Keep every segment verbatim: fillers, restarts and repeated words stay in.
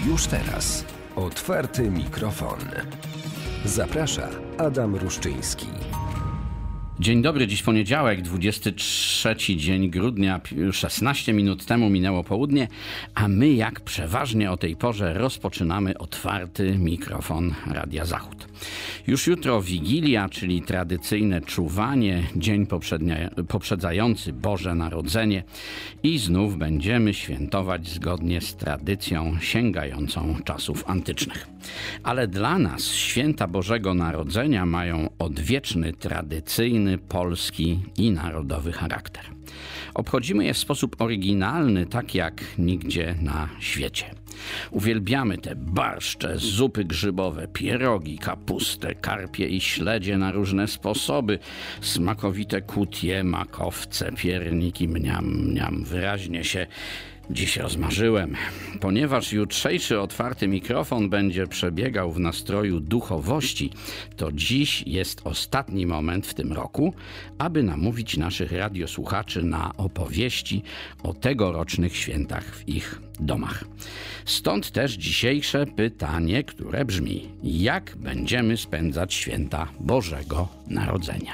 Już teraz otwarty mikrofon. Zaprasza Adam Ruszczyński. Dzień dobry, dziś poniedziałek, dwudziesty trzeci dzień grudnia, szesnaście minut temu minęło południe, a my jak przeważnie o tej porze rozpoczynamy otwarty mikrofon Radia Zachód. Już jutro Wigilia, czyli tradycyjne czuwanie, dzień poprzedzający Boże Narodzenie i znów będziemy świętować zgodnie z tradycją sięgającą czasów antycznych. Ale dla nas święta Bożego Narodzenia mają odwieczny, tradycyjny, polski i narodowy charakter. Obchodzimy je w sposób oryginalny, tak jak nigdzie na świecie. Uwielbiamy te barszcze, zupy grzybowe, pierogi, kapustę, karpie i śledzie na różne sposoby, smakowite kutie, makowce, pierniki, mniam, mniam. Wyraźnie się dziś rozmarzyłem, ponieważ jutrzejszy otwarty mikrofon będzie przebiegał w nastroju duchowości, to dziś jest ostatni moment w tym roku, aby namówić naszych radiosłuchaczy na opowieści o tegorocznych świętach w ich domach. Stąd też dzisiejsze pytanie, które brzmi: jak będziemy spędzać święta Bożego Narodzenia?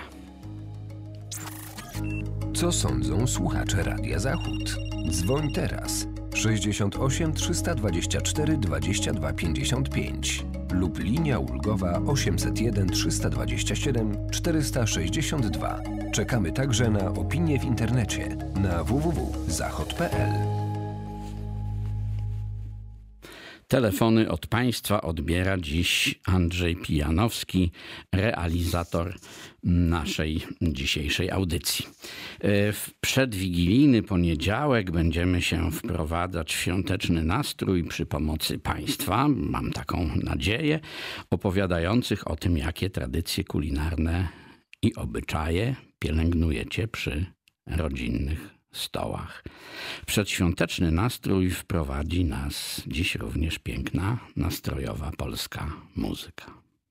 Co sądzą słuchacze Radia Zachód? Dzwoń teraz sześćdziesiąt osiem trzysta dwadzieścia cztery dwadzieścia dwa pięćdziesiąt pięć lub linia ulgowa osiemset jeden trzysta dwadzieścia siedem czterysta sześćdziesiąt dwa. Czekamy także na opinie w internecie na w w w kropka zachod kropka p l. Telefony od Państwa odbiera dziś Andrzej Pijanowski, realizator naszej dzisiejszej audycji. W przedwigilijny poniedziałek będziemy się wprowadzać w świąteczny nastrój przy pomocy Państwa, mam taką nadzieję, opowiadających o tym, jakie tradycje kulinarne i obyczaje pielęgnujecie przy rodzinnych stołach. Przedświąteczny nastrój wprowadzi nas dziś również piękna, nastrojowa polska muzyka.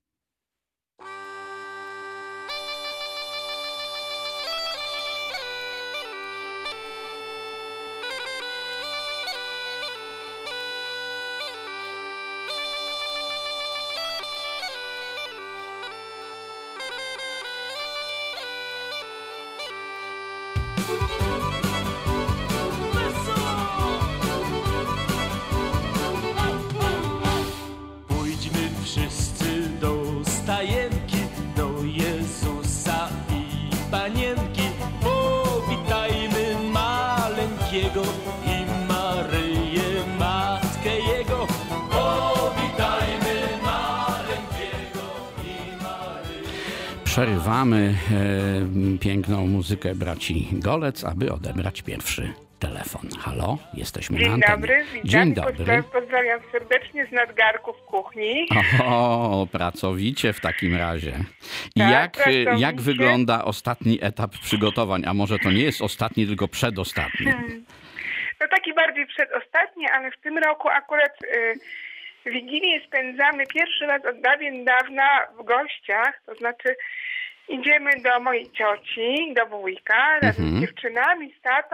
I Maryję, matkę Jego. Powitajmy maleńkiego i Maryję. Przerywamy e, piękną muzykę braci Golec, aby odebrać pierwszy telefon. Halo, jesteśmy Dzień na antenie. dobry, witam. Dzień dobry. Pozdrawiam, pozdrawiam serdecznie z nadgarków kuchni. O, pracowicie w takim razie. I Tak, jak, pracowicie. jak wygląda ostatni etap przygotowań? A może to nie jest ostatni, tylko przedostatni? Hmm. No taki bardziej przedostatni, ale w tym roku akurat y, Wigilię spędzamy pierwszy raz od dawien dawna w gościach, to znaczy idziemy do mojej cioci, do wujka, razem Mhm. z dziewczynami, z tatą.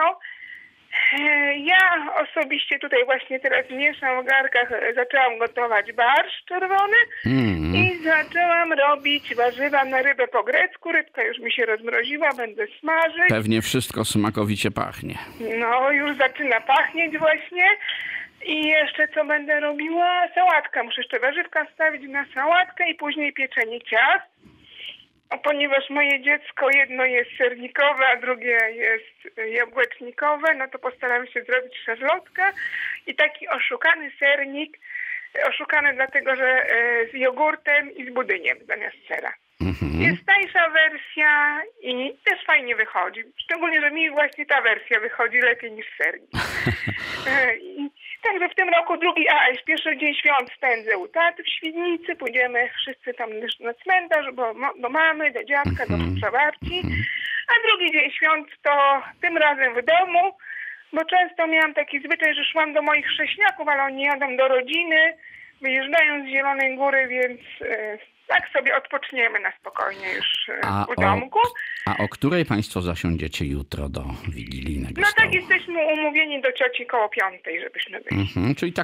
Ja osobiście tutaj właśnie teraz mieszam w garkach, zaczęłam gotować barszcz czerwony Mm. i zaczęłam robić warzywa na rybę po grecku. Rybka już mi się rozmroziła, będę smażyć. Pewnie wszystko smakowicie pachnie. No już zaczyna pachnieć właśnie. I jeszcze co będę robiła? Sałatkę. Muszę jeszcze warzywka wstawić na sałatkę i później pieczenie ciast. A ponieważ moje dziecko jedno jest sernikowe, a drugie jest jabłecznikowe, no to postaram się zrobić szarlotkę i taki oszukany sernik, oszukany dlatego, że z jogurtem i z budyniem zamiast sera. Mhm. Jest tańsza wersja i też fajnie wychodzi. Szczególnie, że mi właśnie ta wersja wychodzi lepiej niż sernik. I także w tym roku drugi, a już pierwszy dzień świąt spędzę u taty w Świdnicy. Pójdziemy wszyscy tam na cmentarz, bo do mamy, do dziadka, do prabarci. A drugi dzień świąt to tym razem w domu, bo często miałam taki zwyczaj, że szłam do moich chrześniaków, ale oni jadą do rodziny, wyjeżdżają z Zielonej Góry, więc e, tak sobie odpoczniemy na spokojnie już e, A u o, domku. a o której państwo zasiądziecie jutro do wigilijnego No stołu? tak, jesteśmy umówieni do cioci koło piątej, żebyśmy byli. Mhm, czyli tak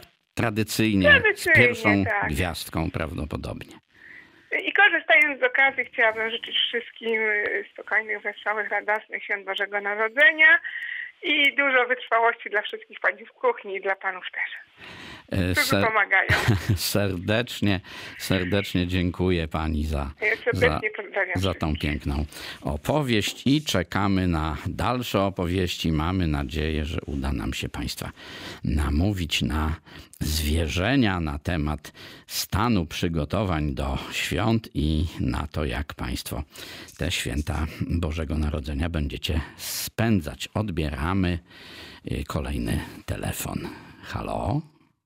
Tradycyjnie, Tradycyjnie, z pierwszą tak. gwiazdką prawdopodobnie. I korzystając z okazji chciałabym życzyć wszystkim spokojnych, wesołych, radosnych świąt Bożego Narodzenia i dużo wytrwałości dla wszystkich pań w kuchni i dla panów też, którzy Ser- pomagają. serdecznie, serdecznie dziękuję pani za, Ja za, serdecznie pozdrawiam za tą piękną opowieść i czekamy na dalsze opowieści. Mamy nadzieję, że uda nam się państwa namówić na zwierzenia na temat stanu przygotowań do świąt i na to, jak państwo te święta Bożego Narodzenia będziecie spędzać. Odbieramy kolejny telefon. Halo?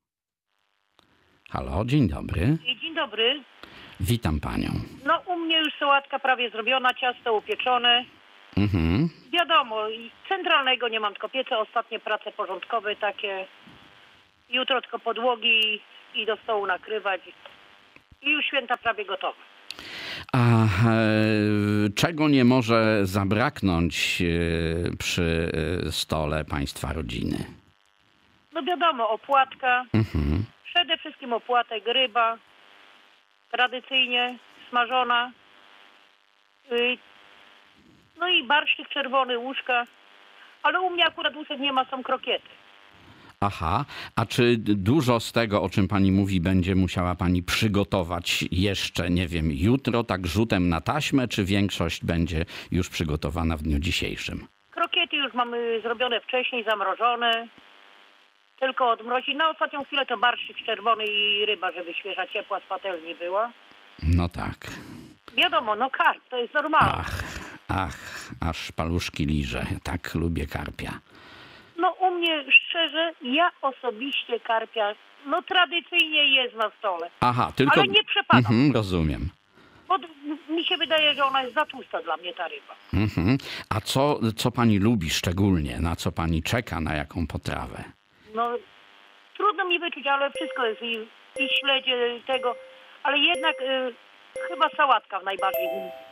Halo, dzień dobry. Dzień dobry. Witam panią. No u mnie już sałatka prawie zrobiona, ciasto upieczone. Mhm. Wiadomo, i centralnego nie mam, tylko piece, ostatnie prace porządkowe takie. Jutro tylko podłogi i do stołu nakrywać. I już święta prawie gotowe. A e, czego nie może zabraknąć e, przy e, stole państwa rodziny? No wiadomo, opłatka. Mhm. Przede wszystkim opłatek, ryba. Tradycyjnie smażona. Y, No i barszczyk czerwony, łóżka. Ale u mnie akurat łóżek nie ma, są krokiety. Aha, a czy dużo z tego, o czym pani mówi, będzie musiała pani przygotować jeszcze, nie wiem, jutro, tak rzutem na taśmę, czy większość będzie już przygotowana w dniu dzisiejszym? Krokiety już mamy zrobione wcześniej, zamrożone. Tylko odmrozić. Na ostatnią chwilę to barszczyk czerwony i ryba, żeby świeża, ciepła z patelni była. No tak. Wiadomo, no karp, to jest normalne. Ach, ach, aż paluszki liżę. Tak lubię karpia. No u mnie szczerze, ja osobiście karpia, no tradycyjnie jest na stole. Aha, tylko... Ale nie przepadam. Mhm, rozumiem. Bo mi się wydaje, że ona jest za tłusta dla mnie, ta ryba. Mhm. A co, co pani lubi szczególnie? Na co pani czeka? Na jaką potrawę? No trudno mi wyczuć, ale wszystko jest i, i śledzie tego, ale jednak y, chyba sałatka najbardziej.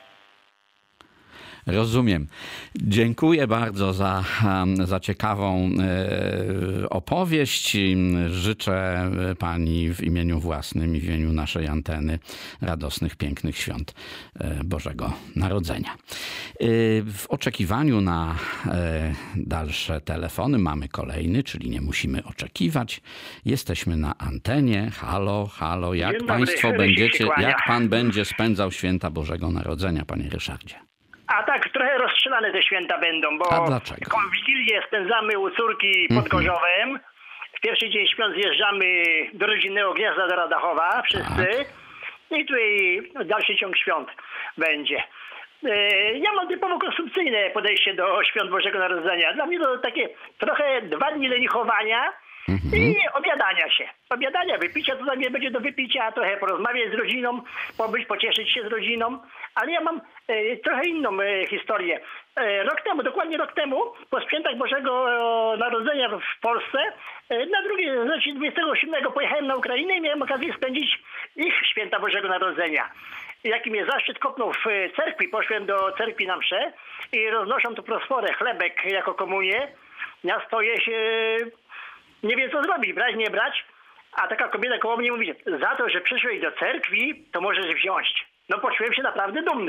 Rozumiem. Dziękuję bardzo za, za ciekawą e, opowieść. Życzę pani w imieniu własnym i w imieniu naszej anteny radosnych, pięknych świąt e, Bożego Narodzenia. E, w oczekiwaniu na e, dalsze telefony mamy kolejny, czyli nie musimy oczekiwać. Jesteśmy na antenie. Halo, halo. Jak Dzień państwo dobry, będziecie, się kłania. jak pan będzie spędzał święta Bożego Narodzenia, panie Ryszardzie? A tak, trochę rozstrzelane te święta będą, bo A dlaczego? taką Wigilię spędzamy u córki pod Gorzowem. W pierwszy dzień świąt zjeżdżamy do rodzinnego gniazda do Radachowa, wszyscy. Tak. I tutaj dalszy ciąg świąt będzie. E, Ja mam typowo konsumpcyjne podejście do świąt Bożego Narodzenia. Dla mnie to takie trochę dwa dni lenichowania i obiadania się. Obiadania, wypicia, to dla mnie będzie do wypicia, trochę porozmawiać z rodziną, pobyć, pocieszyć się z rodziną. Ale ja mam e, trochę inną e, historię. E, rok temu, dokładnie rok temu, po świętach Bożego e, Narodzenia w Polsce, e, na drugie, znaczy dwudziestego siódmego pojechałem na Ukrainę i miałem okazję spędzić ich święta Bożego Narodzenia. Jaki mnie zaszczyt kopnął w cerkwi, poszłem do cerkwi na mszę i roznoszą tu prosforę, chlebek jako komunię. Ja stoję się, nie wiem co zrobić, brać, nie brać, a taka kobieta koło mnie mówi, za to, że przyszłeś do cerkwi, to możesz wziąć. No poczułem się naprawdę dumny.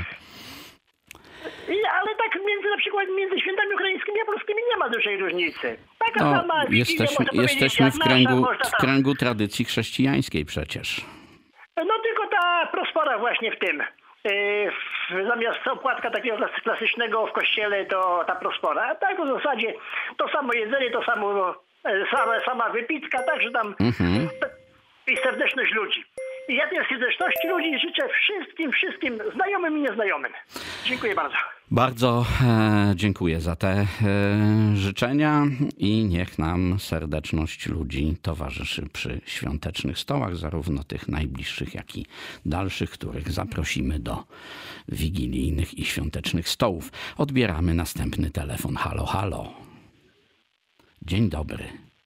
I, ale tak między na przykład między świętami ukraińskimi a polskimi nie ma dużej różnicy. Taka No, sama Wigilia, jesteśmy, można powiedzieć, jesteśmy jak w nasza, kręgu, można w tam- kręgu tradycji chrześcijańskiej przecież. No tylko ta prosfora właśnie w tym. Yy, zamiast opłatka takiego klas- klasycznego w kościele to ta prosfora. A tak w zasadzie to samo jedzenie, to samo e, sama, sama wypitka, także tam i serdeczność ludzi. I ja tej serdeczności ludzi życzę wszystkim, wszystkim znajomym i nieznajomym. Dziękuję bardzo. Bardzo e, dziękuję za te e, życzenia i niech nam serdeczność ludzi towarzyszy przy świątecznych stołach, zarówno tych najbliższych, jak i dalszych, których zaprosimy do wigilijnych i świątecznych stołów. Odbieramy następny telefon. Halo, halo. Dzień dobry.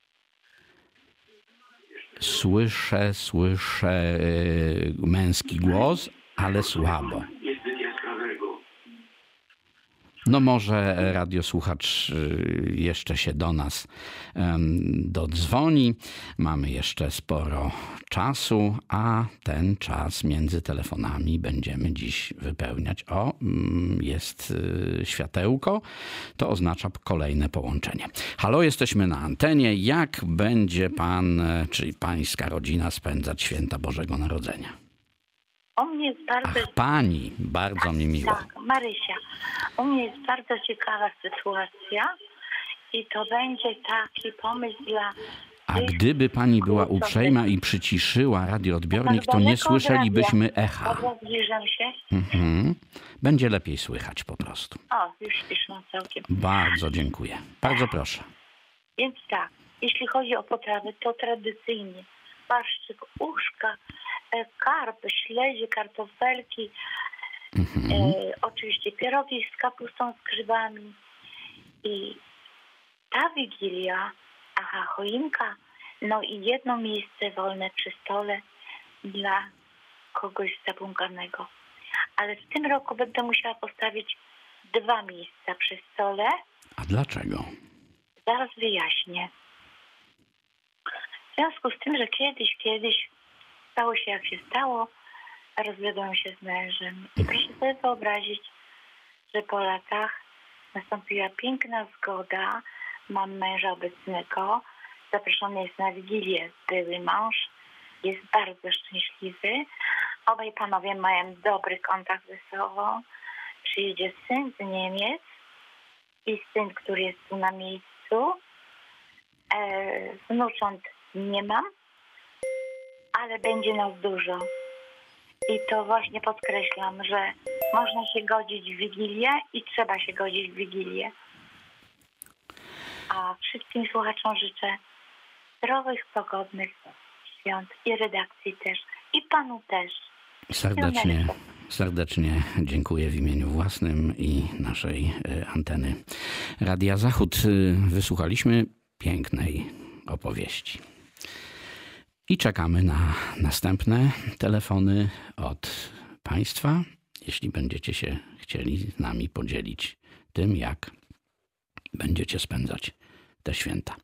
Słyszę, słyszę e, męski głos, ale słabo. No może radiosłuchacz jeszcze się do nas dodzwoni. Mamy jeszcze sporo czasu, a ten czas między telefonami będziemy dziś wypełniać. O, jest światełko, to oznacza kolejne połączenie. Halo, jesteśmy na antenie. Jak będzie pan, czy pańska rodzina spędzać święta Bożego Narodzenia? U mnie jest bardzo... Ach, pani, bardzo mi miło. Tak, Marysia. U mnie jest bardzo ciekawa sytuacja i to będzie taki pomysł dla... A gdyby pani była uprzejma i przyciszyła radioodbiornik, to nie słyszelibyśmy echa. Zbliżam się. Mhm. Będzie lepiej słychać po prostu. O, już piszą całkiem. Bardzo dziękuję. Bardzo proszę. Więc tak, jeśli chodzi o potrawy, to tradycyjnie barszczyk, uszka, karp, śledzie, kartofelki, Mhm. e, oczywiście pierogi z kapustą, z grzybami. I ta Wigilia, aha, choinka, no i jedno miejsce wolne przy stole dla kogoś zabłąkanego. Ale w tym roku będę musiała postawić dwa miejsca przy stole. A dlaczego? Zaraz wyjaśnię. W związku z tym, że kiedyś, kiedyś stało się jak się stało, rozwiodłam się z mężem. I proszę sobie wyobrazić, że po latach nastąpiła piękna zgoda. Mam męża obecnego. Zaproszony jest na Wigilię były mąż. Jest bardzo szczęśliwy. Obaj panowie mają dobry kontakt ze sobą. Przyjedzie syn z Niemiec i syn, który jest tu na miejscu. E, wnucząt nie mam, ale będzie nas dużo. I to właśnie podkreślam, że można się godzić w Wigilię i trzeba się godzić w Wigilię. A wszystkim słuchaczom życzę zdrowych, pogodnych świąt i redakcji też. I panu też. Serdecznie, serdecznie dziękuję w imieniu własnym i naszej anteny Radia Zachód. Wysłuchaliśmy pięknej opowieści. I czekamy na następne telefony od państwa, jeśli będziecie się chcieli z nami podzielić tym, jak będziecie spędzać te święta.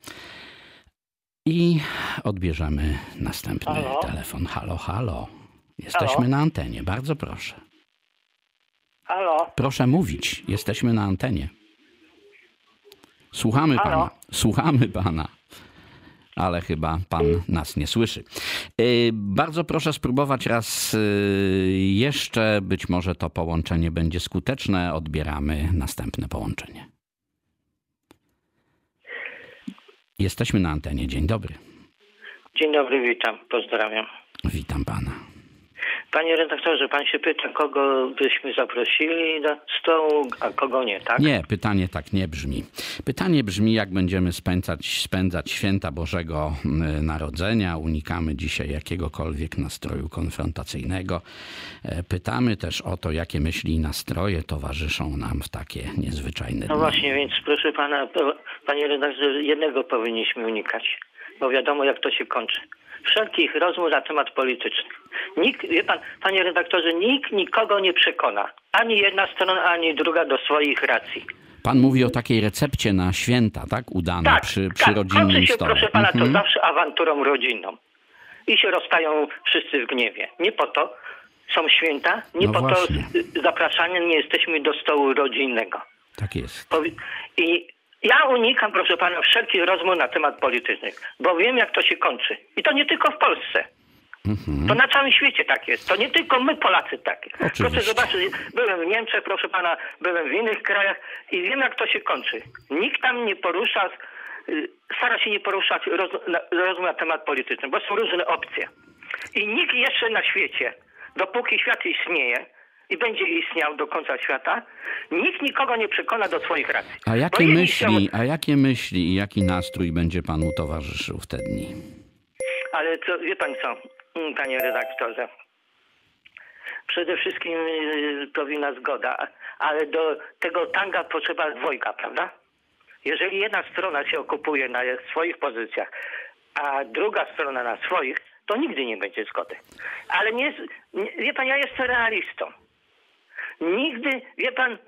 I odbierzemy następny Halo? telefon. Halo, halo. Jesteśmy Halo? na antenie. Bardzo proszę. Halo? Proszę mówić. Jesteśmy na antenie. Słuchamy Halo? pana. Słuchamy pana. Ale chyba pan nas nie słyszy. Yy, bardzo proszę spróbować raz yy, jeszcze. Być może to połączenie będzie skuteczne. Odbieramy następne połączenie. Jesteśmy na antenie. Dzień dobry. Dzień dobry, witam, pozdrawiam. Witam pana. Panie redaktorze, pan się pyta, kogo byśmy zaprosili do stołu, a kogo nie, tak? Nie, pytanie tak nie brzmi. Pytanie brzmi, jak będziemy spędzać, spędzać święta Bożego Narodzenia. Unikamy dzisiaj jakiegokolwiek nastroju konfrontacyjnego. Pytamy też o to, jakie myśli i nastroje towarzyszą nam w takie niezwyczajne dni. No właśnie, więc proszę pana, panie redaktorze, jednego powinniśmy unikać, bo wiadomo, jak to się kończy. Wszelkich rozmów na temat polityczny. Nikt, wie pan, panie redaktorze, nikt nikogo nie przekona. Ani jedna strona, ani druga do swoich racji. Pan mówi o takiej recepcie na święta, tak? Udanej Tak, przy, przy tak. rodzinnym Kończy się, stole. proszę pana, Mhm. to zawsze awanturą rodzinną. I się rozstają wszyscy w gniewie. Nie po to są święta, nie No po właśnie. to zapraszani nie jesteśmy do stołu rodzinnego. Tak jest. Powi- I ja unikam, proszę pana, wszelkich rozmów na temat politycznych, bo wiem, jak to się kończy. I to nie tylko w Polsce. Mhm. To na całym świecie tak jest. To nie tylko my, Polacy, tak. Oczywiście. Proszę zobaczyć, byłem w Niemczech, proszę pana, byłem w innych krajach i wiem, jak to się kończy. Nikt tam nie porusza, y, stara się nie poruszać roz, na, rozmów na temat polityczny, bo są różne opcje. I nikt jeszcze na świecie, dopóki świat istnieje i będzie istniał do końca świata, nikt nikogo nie przekona do swoich racji. A Bo jakie jedni myśli, chcą- a jakie myśli i jaki nastrój będzie panu towarzyszył w te dni? Ale co, wie pan co, mm, panie redaktorze? Przede wszystkim yy, powinna zgoda, ale do tego tanga potrzeba dwojga, prawda? Jeżeli jedna strona się okupuje na swoich pozycjach, a druga strona na swoich, to nigdy nie będzie zgody. Ale nie, nie wie pan, ja jestem realistą. Nigdy, wie pan,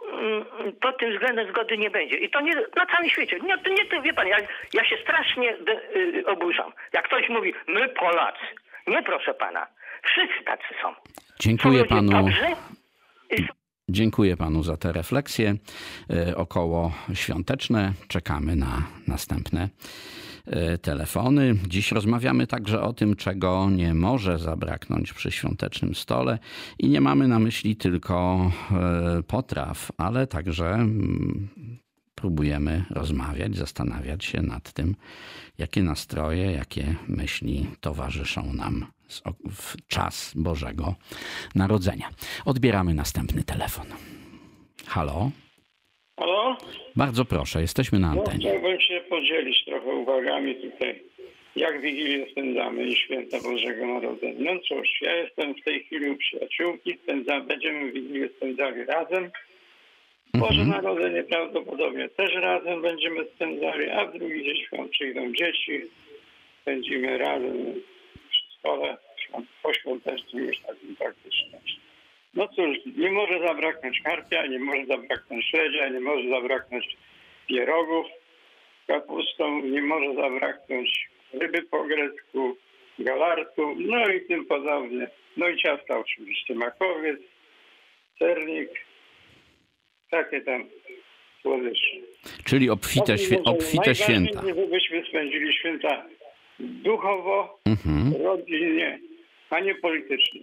mm, pod tym względem zgody nie będzie. I to nie na całym świecie. Nie, to nie to, wie pan, ja, ja się strasznie de, y, oburzam. Jak ktoś mówi, my Polacy. Nie, proszę pana. Wszyscy tacy są. Dziękuję Są ludzie panu. dobrzy i są Dziękuję panu za te refleksje e, około świąteczne. Czekamy na następne e, telefony. Dziś rozmawiamy także o tym, czego nie może zabraknąć przy świątecznym stole i nie mamy na myśli tylko e, potraw, ale także mm, próbujemy rozmawiać, zastanawiać się nad tym, jakie nastroje, jakie myśli towarzyszą nam w czas Bożego Narodzenia. Odbieramy następny telefon. Halo? Halo? Bardzo proszę, jesteśmy na No, antenie. chciałbym się podzielić trochę uwagami tutaj, jak Wigilię spędzamy i Święta Bożego Narodzenia. No cóż, ja jestem w tej chwili u przyjaciółki, spędzamy, będziemy Wigilię spędzali razem. Boże Mhm. Narodzenie prawdopodobnie też razem będziemy spędzali, a w drugi dzień świąt przyjdą dzieci, spędzimy razem przy stole poświątecznym już takim praktycznie. No cóż, nie może zabraknąć karpia, nie może zabraknąć śledzia, nie może zabraknąć pierogów z kapustą, nie może zabraknąć ryby po grecku, galartu, no i tym podobnie. No i ciasta oczywiście, makowiec, sernik, takie tam słodycze. Czyli obfite, świe- obfite święta. Najważniejsze, żebyśmy spędzili święta duchowo, Mhm. rodzinnie, a nie politycznie.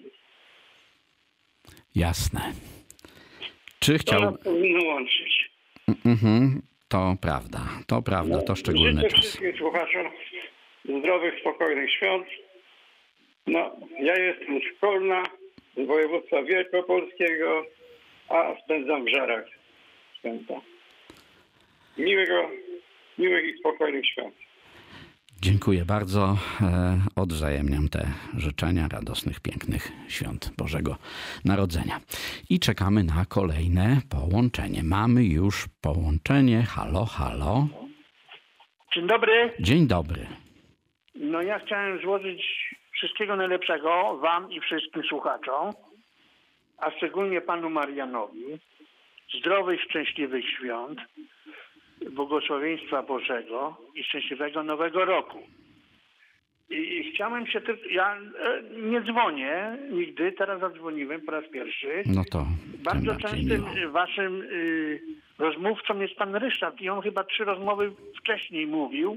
Jasne. Czy To chciał... nas powinno łączyć. Mhm. To prawda, to prawda, to szczególny Życzę czas. wszystkim słuchaczom zdrowych, spokojnych świąt. No, ja jestem z Kolna, z województwa wielkopolskiego, a spędzam w Żarach święta. Miłego, miłych i spokojnych świąt. Dziękuję bardzo. E, Odwzajemniam te życzenia radosnych, pięknych świąt Bożego Narodzenia. I czekamy na kolejne połączenie. Mamy już połączenie. Halo, halo. Dzień dobry. Dzień dobry. No ja chciałem złożyć wszystkiego najlepszego wam i wszystkim słuchaczom, a szczególnie panu Marianowi. Zdrowych, szczęśliwych świąt, błogosławieństwa Bożego i szczęśliwego Nowego Roku. I, i chciałem się tylko... Ja e, nie dzwonię nigdy, teraz zadzwoniłem po raz pierwszy. No to Bardzo tym bardziej częstym miło. waszym y, rozmówcą jest pan Ryszard i on chyba trzy rozmowy wcześniej mówił.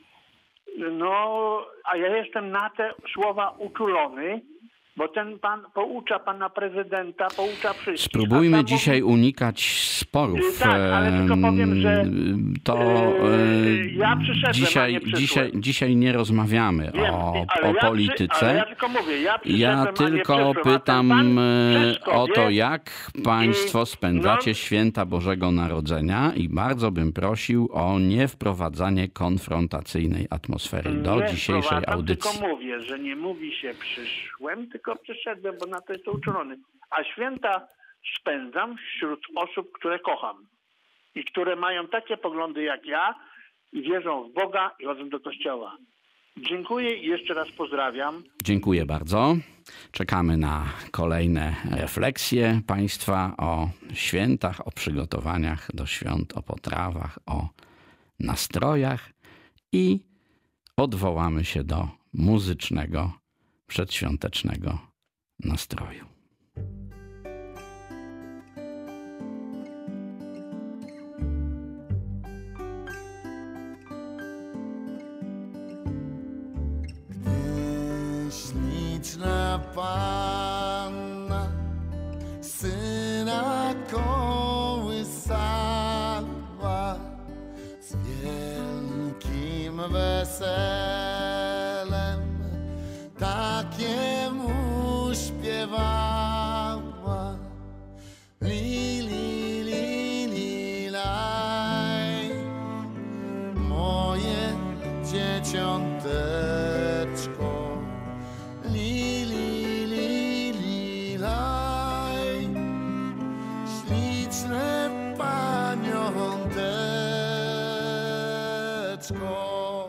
No, a ja jestem na te słowa uczulony, bo ten pan poucza pana prezydenta, poucza wszystkich. Spróbujmy a tam dzisiaj mówi- unikać sporów. Tak, ale tylko powiem, że, To Yy, ja e, przyszedłem, a dzisiaj, nie przyszłem. dzisiaj, dzisiaj nie rozmawiamy Wiem, o, ale o ja polityce. Przy, ale ja tylko mówię, ja przyszedłem, Ja a nie tylko przyszłem, a ten pytam pan e, wszystko o to, wie. jak państwo I- spędzacie no. święta Bożego Narodzenia i bardzo bym prosił o niewprowadzanie konfrontacyjnej atmosfery do Nie dzisiejszej wprowadzam, audycji. Tylko mówię, że nie mówi się przyszłem, tylko przyszedłem, bo na to jestem uczulony. A święta spędzam wśród osób, które kocham i które mają takie poglądy jak ja i wierzą w Boga i chodzą do kościoła. Dziękuję i jeszcze raz pozdrawiam. Dziękuję bardzo. Czekamy na kolejne refleksje państwa o świętach, o przygotowaniach do świąt, o potrawach, o nastrojach i odwołamy się do muzycznego, przedświątecznego nastroju. Śliczna panna syna kołysała z wielkim weselem takiemu śpiewała. Li, li, li, li, laj, moje dzieciąteczko. Li, li, li, li, laj, śliczne paniąteczko.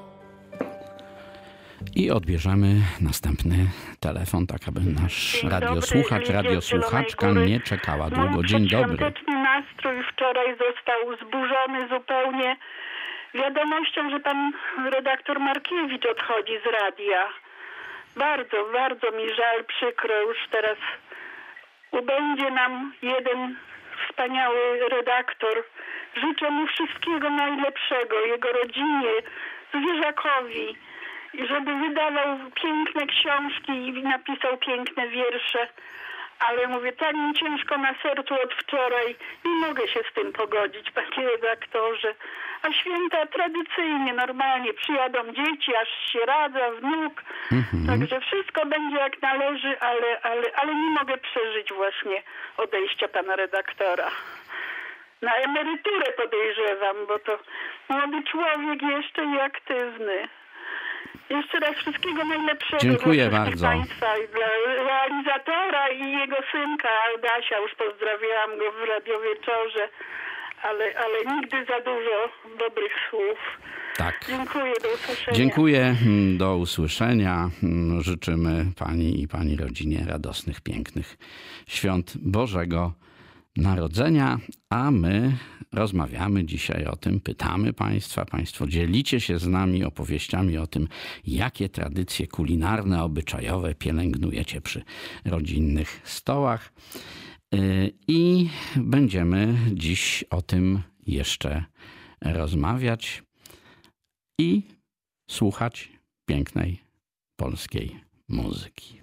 I odbierzemy następny telefon, tak aby nasz Dzień radiosłuchacz, dobry, radiosłuchaczka Zielonej Góry. nie czekała W moim długo. Dzień dobry. przedświątecznym nastrój wczoraj został zburzony zupełnie wiadomością, że pan redaktor Markiewicz odchodzi z radia. Bardzo, bardzo mi żal, przykro, już teraz ubędzie nam jeden wspaniały redaktor. Życzę mu wszystkiego najlepszego, jego rodzinie, zwierzakowi, i żeby wydawał piękne książki i napisał piękne wiersze. Ale mówię, tak mi ciężko na sercu od wczoraj. Nie mogę się z tym pogodzić, panie redaktorze. A święta tradycyjnie, normalnie przyjadą dzieci, aż się radza, wnuk. Mhm. Także wszystko będzie jak należy, ale, ale, ale nie mogę przeżyć właśnie odejścia pana redaktora. Na emeryturę podejrzewam, bo to młody człowiek jeszcze i aktywny. Jeszcze raz wszystkiego najlepszego. Dziękuję dla bardzo. Państwa i dla realizatora i jego synka Adasia. Już pozdrawiałam go w radiowieczorze, ale, ale nigdy za dużo dobrych słów. Tak. Dziękuję, do usłyszenia. Dziękuję, do usłyszenia. Życzymy pani i pani rodzinie radosnych, pięknych świąt Bożego Narodzenia, a my rozmawiamy dzisiaj o tym, pytamy Państwa, Państwo dzielicie się z nami opowieściami o tym, jakie tradycje kulinarne, obyczajowe pielęgnujecie przy rodzinnych stołach. I będziemy dziś o tym jeszcze rozmawiać i słuchać pięknej polskiej muzyki.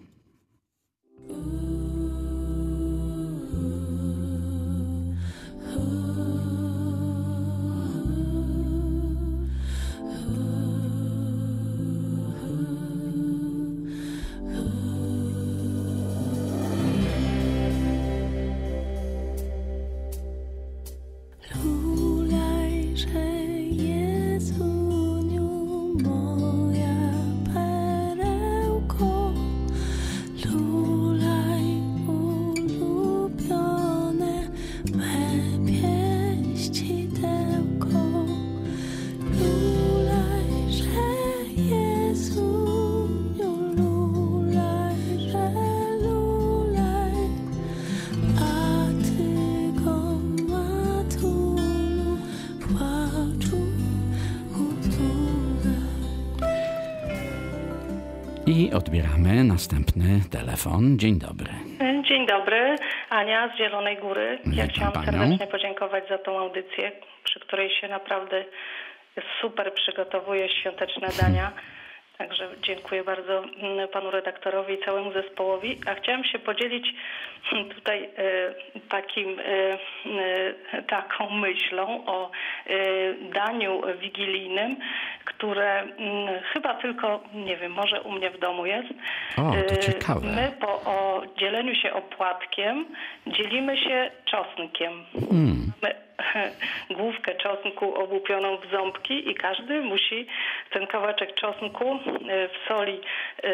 I odbieramy następny telefon. Dzień dobry. Dzień dobry, Ania z Zielonej Góry. Ja Witam chciałam panią. serdecznie podziękować za tą audycję, przy której się naprawdę super przygotowuje świąteczne dania. Także dziękuję bardzo panu redaktorowi i całemu zespołowi. A chciałam się podzielić tutaj takim, taką myślą o daniu wigilijnym, które chyba tylko, nie wiem, może u mnie w domu jest. O, to ciekawe. My po o dzieleniu się opłatkiem dzielimy się czosnkiem. Hmm. My główkę czosnku ołupioną w ząbki i każdy musi ten kawałeczek czosnku w soli y, y,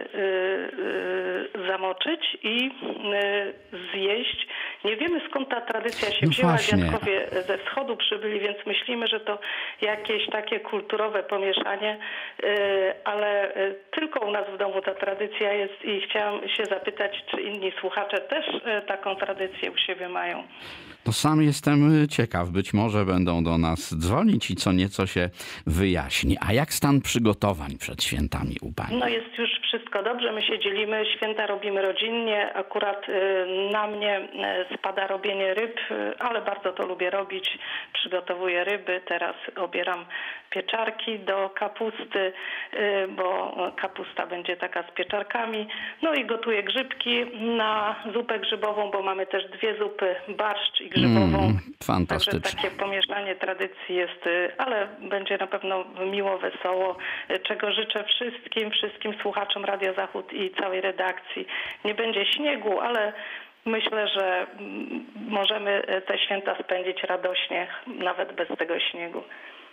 y, zamoczyć i y, zjeść. Nie wiemy, skąd ta tradycja się No wzięła. właśnie. Dziadkowie ze wschodu przybyli, więc myślimy, że to jakieś takie kulturowe pomieszanie, y, ale y, tylko u nas w domu ta tradycja jest i chciałam się zapytać, czy inni słuchacze też y, taką tradycję u siebie mają. No sam jestem ciekaw, być może będą do nas dzwonić i co nieco się wyjaśni. A jak stan przygotowań przed świętami u pani? No jest już wszystko dobrze, my się dzielimy, święta robimy rodzinnie, akurat y, na mnie y, spada robienie ryb, y, ale bardzo to lubię robić, przygotowuję ryby, teraz obieram pieczarki do kapusty, y, bo kapusta będzie taka z pieczarkami, no i gotuję grzybki na zupę grzybową, bo mamy też dwie zupy, barszcz i grzybową. Mm, fantastycznie. Także takie pomieszanie tradycji jest, ale będzie na pewno miło, wesoło, czego życzę wszystkim, wszystkim słuchaczom Radia Zachód i całej redakcji. Nie będzie śniegu, ale myślę, że możemy te święta spędzić radośnie, nawet bez tego śniegu.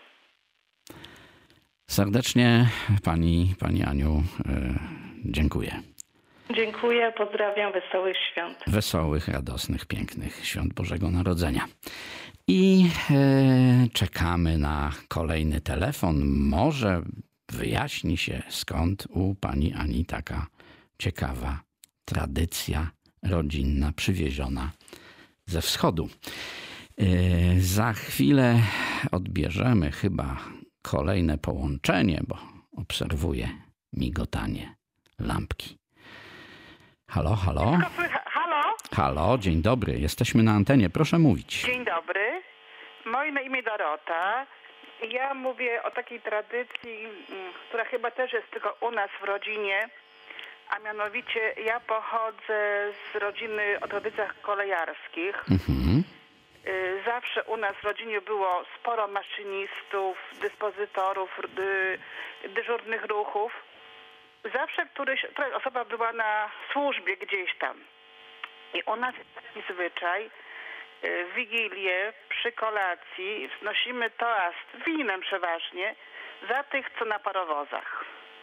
Serdecznie pani, pani Aniu, dziękuję. Dziękuję, pozdrawiam, wesołych świąt. Wesołych, radosnych, pięknych świąt Bożego Narodzenia. I e, czekamy na kolejny telefon. Może wyjaśni się, skąd u pani Ani taka ciekawa tradycja rodzinna przywieziona ze wschodu. Za chwilę odbierzemy chyba kolejne połączenie, bo obserwuję migotanie lampki. Halo, halo? Halo? Halo, dzień dobry. Jesteśmy na antenie. Proszę mówić. Dzień dobry. Moje na imię Dorota. Ja mówię o takiej tradycji, która chyba też jest tylko u nas w rodzinie, a mianowicie ja pochodzę z rodziny o tradycjach kolejarskich. Mhm. Zawsze u nas w rodzinie było sporo maszynistów, dyspozytorów, dy, dyżurnych ruchów. Zawsze któryś, któraś osoba była na służbie gdzieś tam. I u nas jest taki zwyczaj, w Wigilię przy kolacji wznosimy toast winem przeważnie za tych, co na parowozach.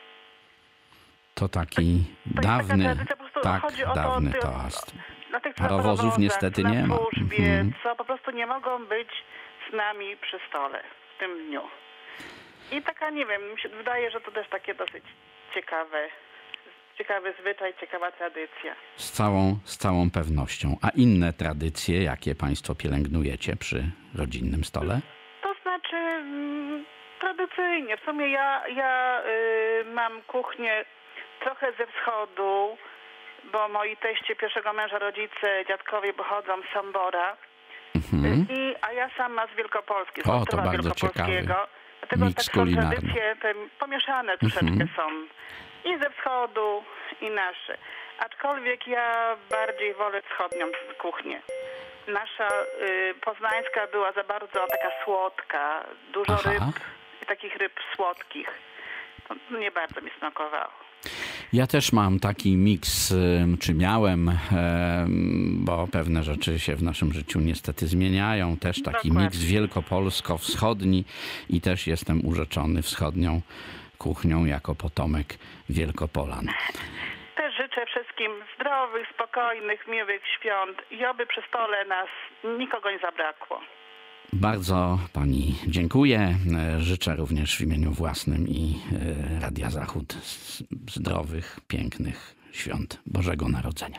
To taki to dawny, tradycja, po prostu tak, chodzi o to, dawny ty, toast. Na tych, co Parowozów na niestety na nie ma. służbie, Mhm. co po prostu nie mogą być z nami przy stole w tym dniu. I taka, nie wiem, mi się wydaje, że to też takie dosyć ciekawe, ciekawy zwyczaj, ciekawa tradycja. Z całą, z całą pewnością. A inne tradycje, jakie państwo pielęgnujecie przy rodzinnym stole? To znaczy mm, tradycyjnie. W sumie ja, ja y, mam kuchnię trochę ze wschodu, bo moi teście pierwszego męża, rodzice, dziadkowie pochodzą z Sambora, Mhm. I, a ja sama z Wielkopolski, z O, to Ostrowa bardzo Wielkopolskiego. ciekawy Dlatego miks tak są kulinarny. tradycje te pomieszane troszeczkę Mhm. są. I ze wschodu, i nasze. Aczkolwiek ja bardziej wolę wschodnią kuchnię. Nasza y, poznańska była za bardzo taka słodka, dużo Aha. ryb i takich ryb słodkich. To nie bardzo mi smakowało. Ja też mam taki miks, ym, czy miałem, em, bo pewne rzeczy się w naszym życiu niestety zmieniają. Też taki Dokładnie. miks wielkopolsko-wschodni i też jestem urzeczony wschodnią kuchnią jako potomek Wielkopolan. Też życzę wszystkim zdrowych, spokojnych, miłych świąt i oby przy stole nas nikogo nie zabrakło. Bardzo pani dziękuję. Życzę również w imieniu własnym i e, Radia Zachód z- zdrowych, pięknych świąt Bożego Narodzenia.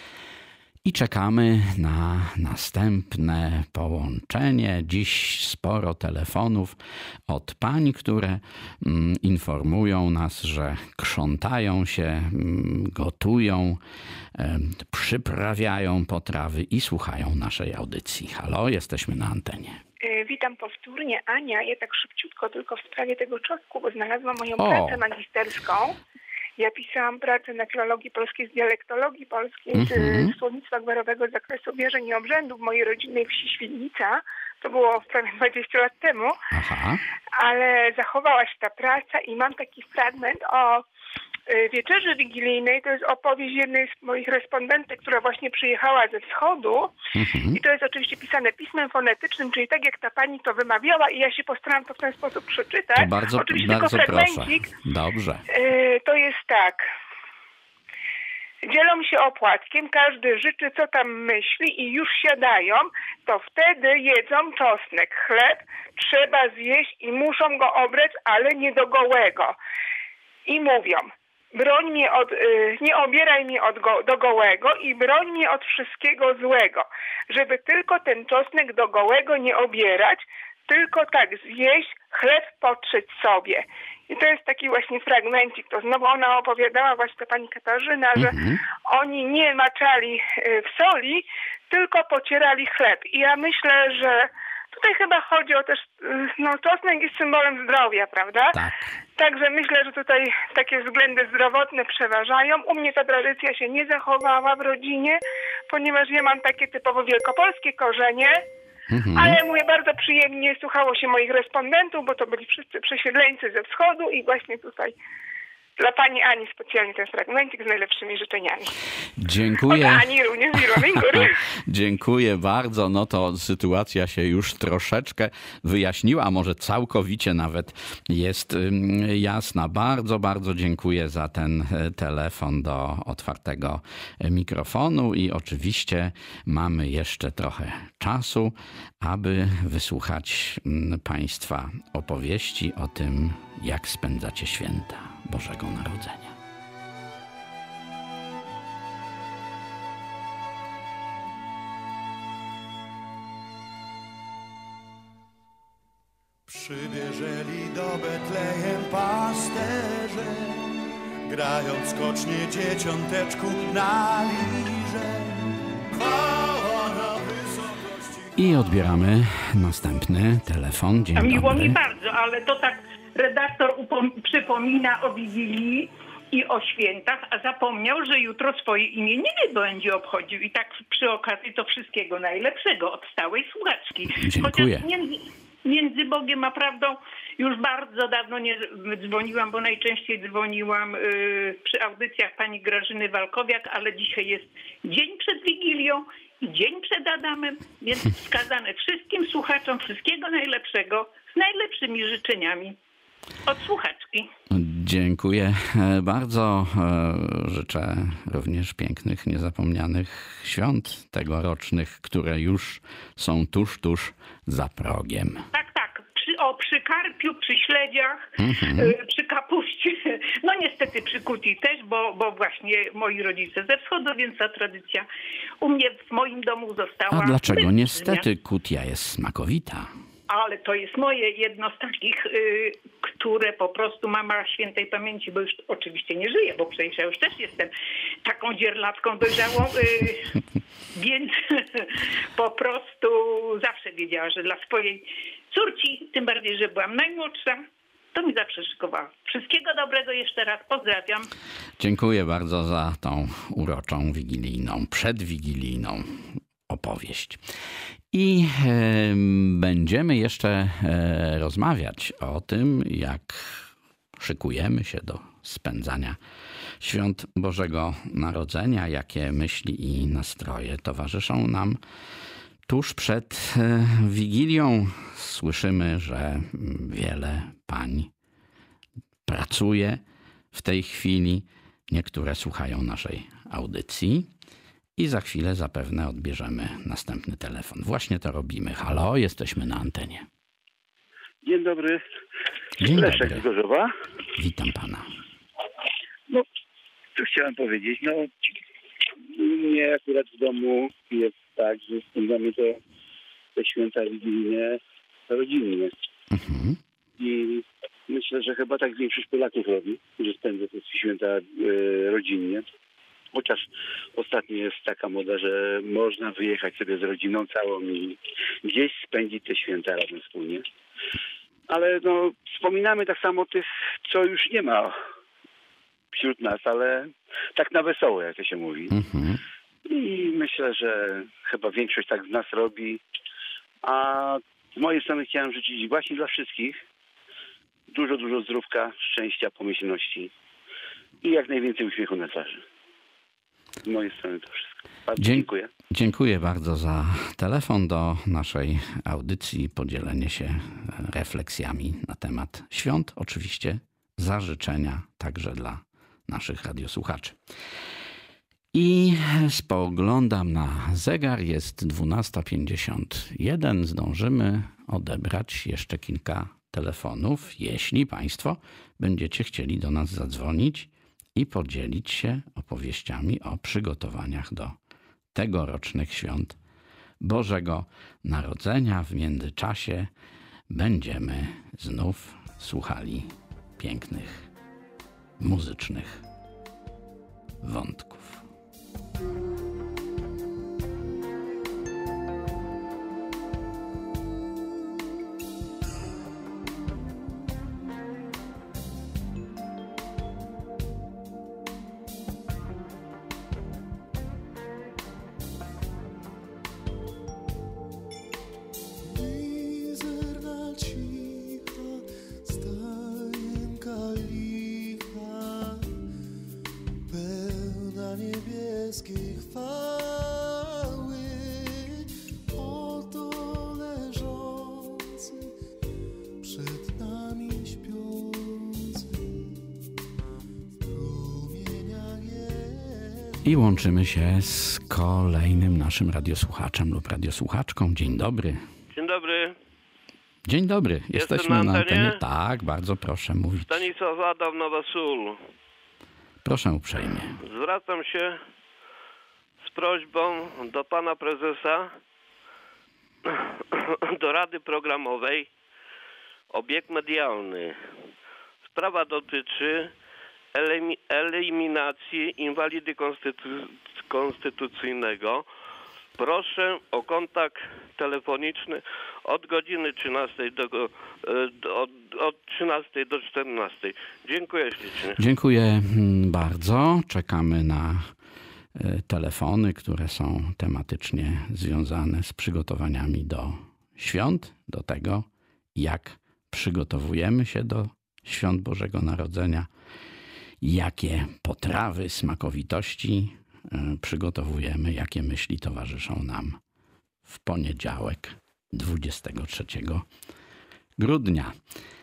I czekamy na następne połączenie. Dziś sporo telefonów od pań, które mm, informują nas, że krzątają się, mm, gotują, em, przyprawiają potrawy i słuchają naszej audycji. Halo, jesteśmy na antenie. E, Witam powtórnie. Ania, ja tak szybciutko tylko w sprawie tego czosnku, bo znalazłam moją O. pracę magisterską. Ja pisałam pracę na filologii polskiej z dialektologii polskiej, Mhm. z słownictwa gwarowego z zakresu wierzeń i obrzędów w mojej rodzinnej wsi Świdnica. To było prawie dwadzieścia lat temu, Aha. ale zachowała się ta praca i mam taki fragment o y, wieczerzy wigilijnej. To jest opowieść jednej z moich respondentek, która właśnie przyjechała ze wschodu. Mhm. I to jest oczywiście pisane pismem fonetycznym, czyli tak jak ta pani to wymawiała i ja się postaram to w ten sposób przeczytać. To bardzo, oczywiście bardzo tylko proszę. fragmencik. Dobrze. Yy, to jest tak. Dzielą się opłatkiem, każdy życzy, co tam myśli i już siadają, to wtedy jedzą czosnek. Chleb trzeba zjeść i muszą go obrać, ale nie do gołego. I mówią, broń mnie od, y, nie obieraj mnie od go, do gołego i broń mnie od wszystkiego złego, żeby tylko ten czosnek do gołego nie obierać, tylko tak zjeść, chleb potrzeć sobie. I to jest taki właśnie fragmencik, to znowu ona opowiadała, właśnie ta pani Katarzyna, że Mhm. oni nie maczali y, w soli, tylko pocierali chleb. I ja myślę, że tutaj chyba chodzi o też, y, no czosnek jest symbolem zdrowia, prawda? Tak. Także myślę, że tutaj takie względy zdrowotne przeważają. U mnie ta tradycja się nie zachowała w rodzinie, ponieważ ja mam takie typowo wielkopolskie korzenie, Mhm. ale mówię, bardzo przyjemnie słuchało się moich respondentów, bo to byli wszyscy przesiedleńcy ze wschodu i właśnie tutaj dla pani Ani specjalnie ten fragmencik z najlepszymi życzeniami. Dziękuję. Od Ani również z Irwingur. Dziękuję bardzo. No to sytuacja się już troszeczkę wyjaśniła, a może całkowicie nawet jest ym, jasna. Bardzo, bardzo dziękuję za ten e, telefon do otwartego e, mikrofonu i oczywiście mamy jeszcze trochę czasu, aby wysłuchać mm, państwa opowieści o tym, jak spędzacie święta Bożego Narodzenia. Przybieżeli do Betlejem pasterze, grając skocznie dzieciąteczku na lirze. Chwała na wysokości. I odbieramy następny telefon. Dzień A miło dobry. mi bardzo, ale to tak redaktor upom- przypomina o Wigilii i o świętach, a zapomniał, że jutro swoje imieniny będzie obchodził. I tak przy okazji to wszystkiego najlepszego od stałej słuchaczki. Dziękuję. Chociaż między, między Bogiem a prawdą już bardzo dawno nie dzwoniłam, bo najczęściej dzwoniłam y, przy audycjach pani Grażyny Walkowiak, ale dzisiaj jest dzień przed Wigilią i dzień przed Adamem, więc wskazane wszystkim słuchaczom wszystkiego najlepszego z najlepszymi życzeniami od słuchaczki. Dziękuję bardzo. Życzę również pięknych, niezapomnianych świąt tegorocznych, które już są tuż, tuż za progiem. Tak, tak. Przy, o, przy karpiu, przy śledziach, Mhm. y, przy kapuście. No niestety przy kutii też, bo, bo właśnie moi rodzice ze wschodu, więc ta tradycja u mnie w moim domu została. A dlaczego bez niestety zmian. kutia jest smakowita? Ale to jest moje jedno z takich, y, które po prostu mama świętej pamięci, bo już oczywiście nie żyje, bo przecież ja już też jestem taką dzierlatką dojrzałą, y, więc po prostu zawsze wiedziała, że dla swojej córci, tym bardziej, że byłam najmłodsza, to mi zawsze szykowała. Wszystkiego dobrego jeszcze raz, pozdrawiam. Dziękuję bardzo za tą uroczą wigilijną, przedwigilijną opowieść. I e, będziemy jeszcze e, rozmawiać o tym, jak szykujemy się do spędzania świąt Bożego Narodzenia, jakie myśli i nastroje towarzyszą nam tuż przed e, Wigilią. Słyszymy, że wiele pań pracuje w tej chwili. Niektóre słuchają naszej audycji. I za chwilę zapewne odbierzemy następny telefon. Właśnie to robimy. Halo, jesteśmy na antenie. Dzień dobry. Dzień Leszek dobry. z Gorzowa. Witam pana. No, co chciałem powiedzieć? No, mnie akurat w domu jest tak, że spędzamy te, te święta wigilijne rodzinnie. Mhm. I myślę, że chyba tak większość Polaków robi, że spędza te święta e, rodzinnie. Chociaż ostatnio jest taka moda, że można wyjechać sobie z rodziną całą i gdzieś spędzić te święta razem wspólnie. Ale no, wspominamy tak samo tych, co już nie ma wśród nas, ale tak na wesoło, jak to się mówi. Mhm. I myślę, że chyba większość tak z nas robi. A z mojej strony chciałem życzyć właśnie dla wszystkich dużo, dużo zdrówka, szczęścia, pomyślności i jak najwięcej uśmiechu na twarzy. Z mojej strony to wszystko. Bardzo Dzie- dziękuję. Dziękuję bardzo za telefon do naszej audycji, podzielenie się refleksjami na temat świąt. Oczywiście za życzenia także dla naszych radiosłuchaczy. I spoglądam na zegar, jest dwunasta pięćdziesiąt jeden. Zdążymy odebrać jeszcze kilka telefonów, jeśli państwo będziecie chcieli do nas zadzwonić i podzielić się opowieściami o przygotowaniach do tegorocznych świąt Bożego Narodzenia. W międzyczasie będziemy znów słuchali pięknych, muzycznych wątków. Mizerna cicha, stajenka licha, pełna niebieskiej chwały, oto leżący przed nami śpiący, w promieniach jest. I łączymy się z kolejnym naszym radiosłuchaczem lub radiosłuchaczką. Dzień dobry. Dzień dobry. Dzień dobry. Jesteśmy na na antenie? antenie. Tak, bardzo proszę mówić. Stanisław Adam, Nowa Sól. Proszę uprzejmie. Zwracam się z prośbą do pana prezesa, do Rady Programowej Obiekt medialny. Sprawa dotyczy elimi- eliminacji inwalidy konstytu- konstytucyjnego. Proszę o kontakt telefoniczny od godziny trzynastej do, do, od, od trzynastej do czternastej. Dziękuję ślicznie. Dziękuję bardzo. Czekamy na telefony, które są tematycznie związane z przygotowaniami do świąt, do tego, jak przygotowujemy się do świąt Bożego Narodzenia, jakie potrawy, smakowitości przygotowujemy, jakie myśli towarzyszą nam w poniedziałek dwudziestego trzeciego grudnia.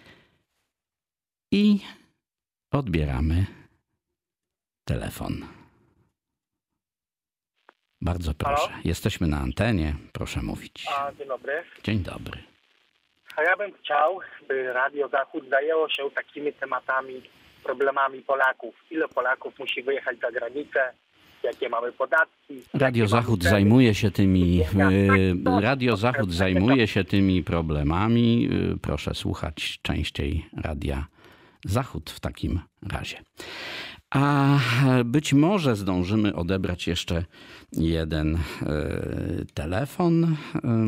I odbieramy telefon. Bardzo proszę. Halo? Jesteśmy na antenie. Proszę mówić. A, dzień dobry. Dzień dobry. A ja bym chciał, by Radio Zachód zajęło się takimi tematami, problemami Polaków. Ile Polaków musi wyjechać za granicę? Jakie mamy podatki? Radio Zachód zajmuje się tymi y, Radio Zachód zajmuje się tymi problemami. Y, Proszę słuchać częściej Radia Zachód w takim razie. A być może zdążymy odebrać jeszcze jeden y, telefon, y,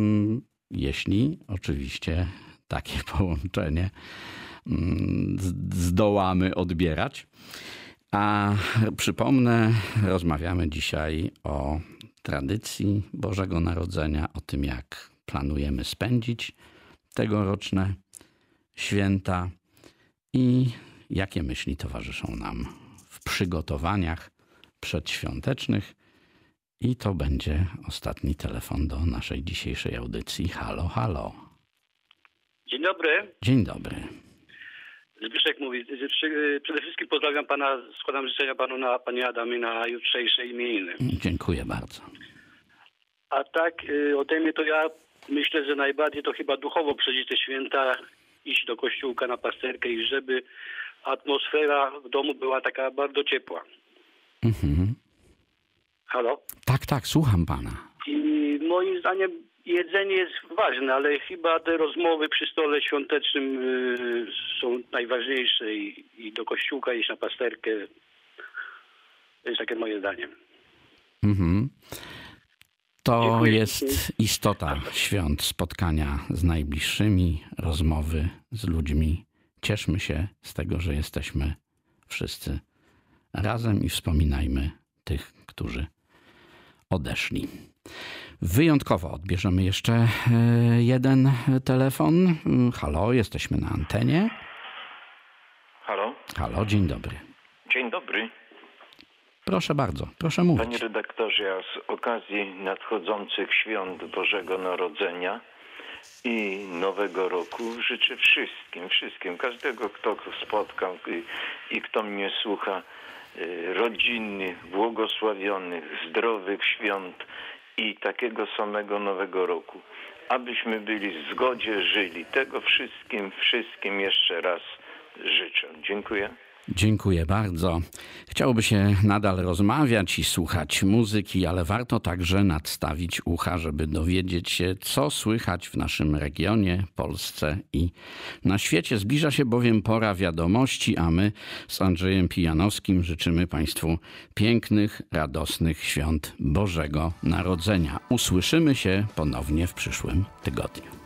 jeśli oczywiście takie połączenie y, zdołamy odbierać. A przypomnę, rozmawiamy dzisiaj o tradycji Bożego Narodzenia, o tym, jak planujemy spędzić tegoroczne święta i jakie myśli towarzyszą nam w przygotowaniach przedświątecznych. I to będzie ostatni telefon do naszej dzisiejszej audycji. Halo, halo. Dzień dobry. Dzień dobry. Zbyszek mówi. Przede wszystkim pozdrawiam pana, składam życzenia panu na panie Adamie na jutrzejsze imieniny. Dziękuję bardzo. A tak ode mnie to ja myślę, że najbardziej to chyba duchowo przeżyć te święta, iść do kościółka na pasterkę i żeby atmosfera w domu była taka bardzo ciepła. Mhm. Halo? Tak, tak, słucham pana. I moim zdaniem jedzenie jest ważne, ale chyba te rozmowy przy stole świątecznym y, są najważniejsze i, i do kościółka iść na pasterkę. To jest takie moje zdanie. Mhm. To Dziękuję. jest istota świąt, spotkania z najbliższymi, rozmowy z ludźmi. Cieszmy się z tego, że jesteśmy wszyscy razem i wspominajmy tych, którzy odeszli. Wyjątkowo odbierzemy jeszcze jeden telefon. Halo, jesteśmy na antenie. Halo? Halo, dzień dobry. Dzień dobry. Proszę bardzo, proszę mówić. Panie redaktorze, ja z okazji nadchodzących świąt Bożego Narodzenia i Nowego Roku życzę wszystkim, wszystkim, każdego, kto spotkał i, i kto mnie słucha, rodzinnych, błogosławionych, zdrowych świąt i takiego samego Nowego Roku. Abyśmy byli w zgodzie, żyli. Tego wszystkim, wszystkim jeszcze raz życzę. Dziękuję. Dziękuję bardzo. Chciałoby się nadal rozmawiać i słuchać muzyki, ale warto także nadstawić ucha, żeby dowiedzieć się, co słychać w naszym regionie, Polsce i na świecie. Zbliża się bowiem pora wiadomości, a my z Andrzejem Pijanowskim życzymy Państwu pięknych, radosnych świąt Bożego Narodzenia. Usłyszymy się ponownie w przyszłym tygodniu.